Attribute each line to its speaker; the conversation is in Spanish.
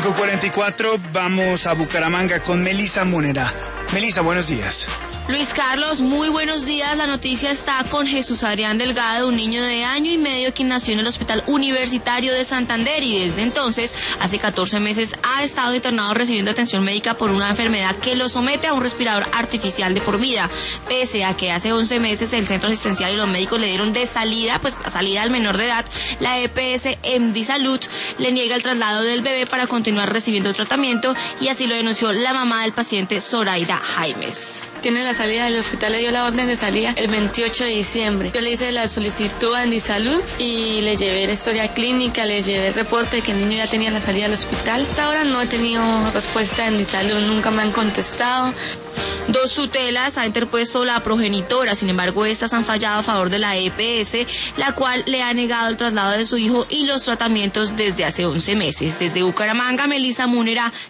Speaker 1: 5:44, vamos a Bucaramanga con Melissa Múnera. Melissa, buenos días.
Speaker 2: Luis Carlos, muy buenos días. La noticia está con Jesús Adrián Delgado, un niño de año y medio quien nació en el Hospital Universitario de Santander y desde entonces, hace 14 meses, ha estado internado recibiendo atención médica por una enfermedad que lo somete a un respirador artificial de por vida. Pese a que hace 11 meses el centro asistencial y los médicos le dieron de salida, salida al menor de edad, la EPS Emdisalud le niega el traslado del bebé para continuar recibiendo tratamiento y así lo denunció la mamá del paciente, Zoraida Jaimes.
Speaker 3: Tiene la salida del hospital, le dio la orden de salida el 28 de diciembre. Yo le hice la solicitud a Emdisalud y le llevé la historia clínica, le llevé el reporte de que el niño ya tenía la salida del hospital. Hasta ahora no he tenido respuesta de Emdisalud, nunca me han contestado.
Speaker 2: 2 tutelas ha interpuesto la progenitora, sin embargo estas han fallado a favor de la EPS, la cual le ha negado el traslado de su hijo y los tratamientos desde hace 11 meses. Desde Bucaramanga, Melissa Múnera,